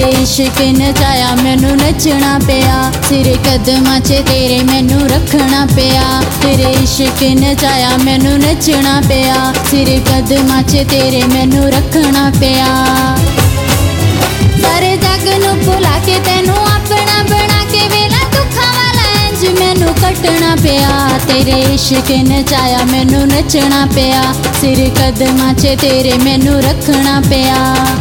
तेरे इश्क नचाया मैनू नचना पिया, सिर कदमां च तेरे मैनू रखना पिया। तेरे इश्क नचाया मैनू नचना पिया, सिर कदमां च तेरे मैनू रखना पिया। सारे जग नू भुला के तेनू अपना बना के वेला दुखा वाला इंज मैनू कटना पिया। तेरे इश्क नचाया मैनू नचना पिया, सिर कदमां च तेरे मैनू रखना पिया।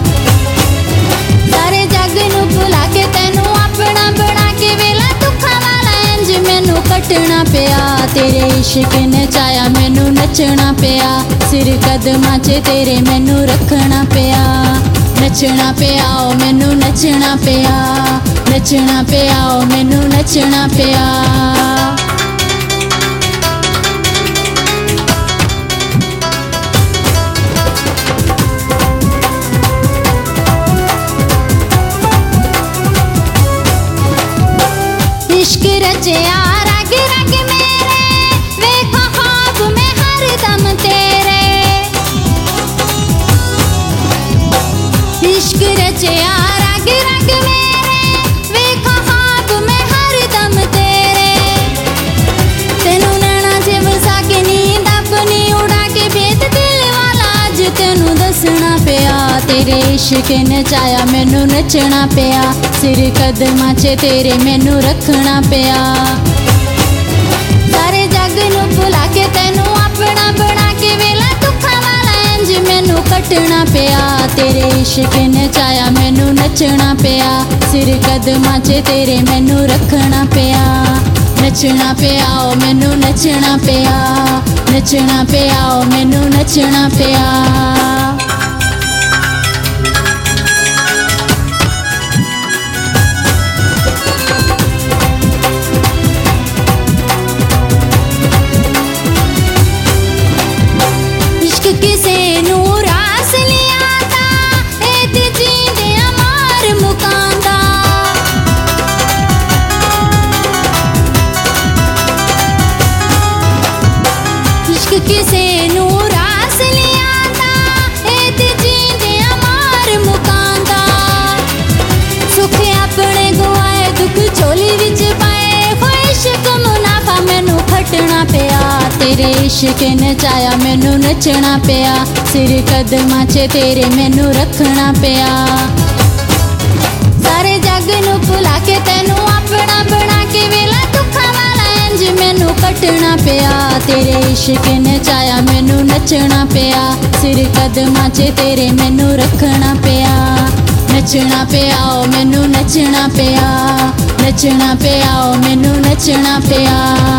सारे जग नू भुला के तेनू अपना बना के वेला दुखा वाला इंज मैनू कटना पिया। तेरे इश्क नचाया मैनू नचना पिया, सिर कदमां च तेरे मैनू रखना पिया। नचना पिया ओ मैनू नचना पिया, नचना पिया ओ मैनू नचना पिया। इश्क रचया रग रग मेरे, वेखो ख्वाब में हरदम तेरे। इश्क रचया रग रग मेरे, वेखो ख्वाब में हरदम तेरे। तेनू नैना च वसा के नींद अपनी उड़ा के भेद दिल वाला अज तेनू दसना पिया। तेरे इश्क नचाया मैनू नचना पिया, सिर कदमां च तेरे मैनू रखना पिया। सारे जग नू भुला के तेनू अपना बना के वेला दुखा वाला इंज मैनू कटना पिया। तेरे इश्क नचाया मैनू नचना पिया, सिर कदमां च तेरे मैनू रखना पिया। नचना पिया ओ मैनू नचना पिया, नचना पिया ओ मैनू नचना पिया। किसे नू रास लिया ता ए ते जींदे मार मुकांदा। इश्क किसे नू रास लिया ता ए ते जींदे मार मुकांदा। सुख अपने गुआए दुख झोली विच पाए, हो इश्क मुनाफा मैनू खटना पिया। तेरे इश्क नचाया मैनू नचना पिया, सिर कदमां च तेरे मैनू रखना पिया। सारे जग नू भुला के तेनू अपना बना के वेला दुखा वाला इंज मैनू कटना पिया। तेरे इश्क नचाया मैनू नचना पिया, सिर कदमां च तेरे मैनू रखना पिया। नचना पिया ओ मैनू नचना पिया, नचना पिया ओ मैनू नचना पिया।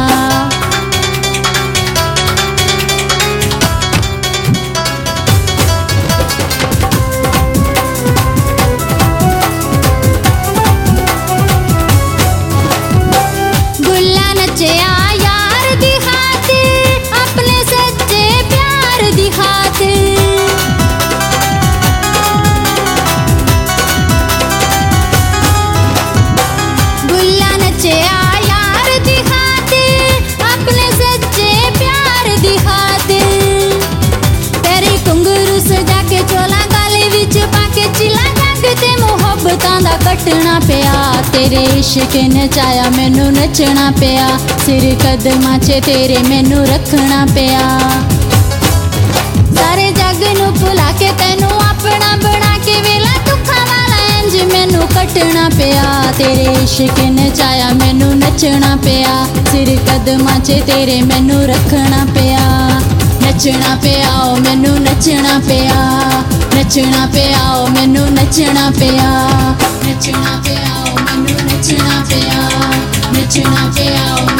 नचया यार दी खातिर, अपने सच्चे प्यार दी खातिर। गुल्ला नचया यार दी खातिर, अपने सच्चे प्यार दी खातिर। तेरे घुंघरू सजा के चोला गले विच पाके चिला जग ते मुहब्बतां दा कटना पिया। तेरे इश्क नचाया मैनू नचना पिया, सिर कदमां च तेरे मैनू रखना पिया। सारे जग नू भुला के तेनू अपना बना के वेला दुखा वाला इंज मैनू कटना पिया। तेरे इश्क नचाया मैनू नचना पिया, सिर कदमां च तेरे मैनू रखना पिया। नचना पिया ओ मैनू नचना पिया, नचना पिया ओ मैनू नचना पिया। नचना पिया ओ मैनू नचना पिया, नचना पिया ओ